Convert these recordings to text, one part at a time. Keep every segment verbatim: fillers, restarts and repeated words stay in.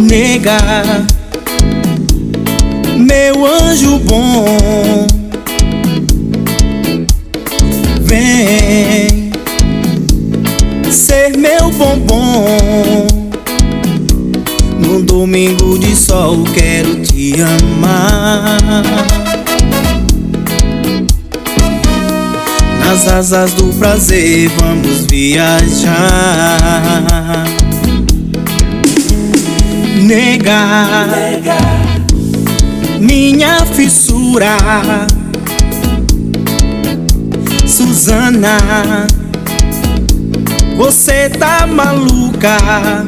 Nega, meu anjo bom, vem ser meu bombom. Num domingo de sol quero te amar. Nas asas do prazer vamos viajar. Nega, Nega, minha fissura, Suzana, você tá maluca.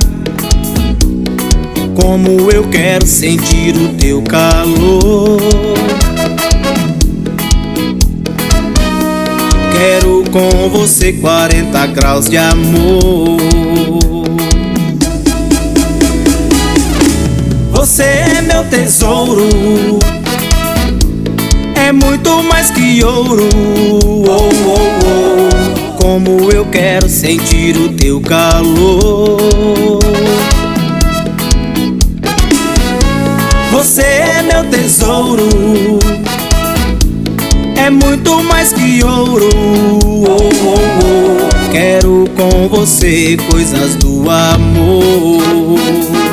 Como eu quero sentir o teu calor. Quero com você quarenta graus de amor. Você é meu tesouro, é muito mais que ouro. Oh, oh, oh. Como eu quero sentir o teu calor. Você é meu tesouro, é muito mais que ouro. Oh, oh, oh. Quero com você coisas do amor.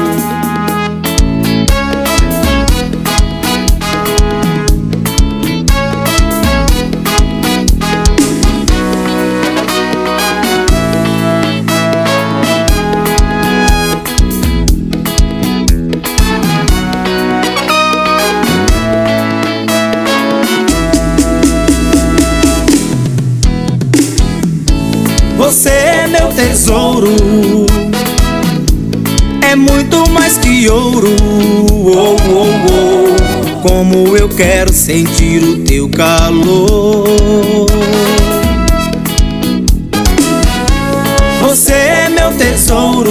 Você é meu tesouro, é muito mais que ouro. Oh, oh, oh. Como eu quero sentir o teu calor. Você é meu tesouro,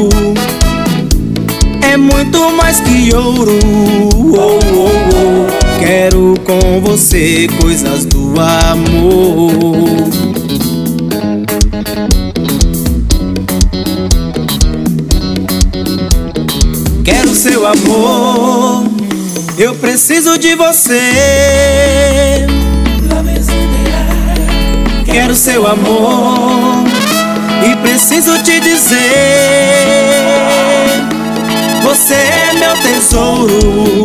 é muito mais que ouro. Oh, oh, oh. Quero com você coisas do amor. Quero seu amor, eu preciso de você. Quero seu amor e preciso te dizer: você é meu tesouro,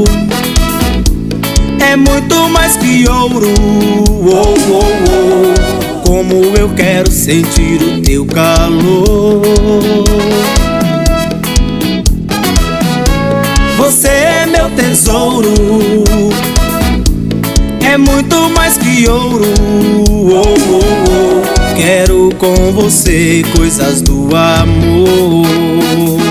é muito mais que ouro. Oh, oh, oh. Como eu quero sentir o teu calor. Você é meu tesouro, é muito mais que ouro. Oh, oh, oh. Quero com você coisas do amor.